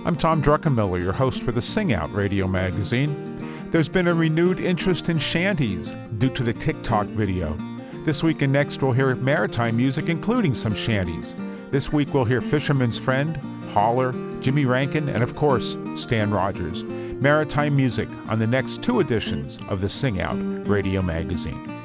I'm Tom Druckenmiller, your host for the Sing Out radio magazine. There's been a renewed interest in shanties due to the TikTok video. This week and next we'll hear maritime music, including some shanties. This week we'll hear Fisherman's Friend, Holler, Jimmy Rankin, and of course, Stan Rogers. Maritime music on the next two editions of the Sing Out radio magazine.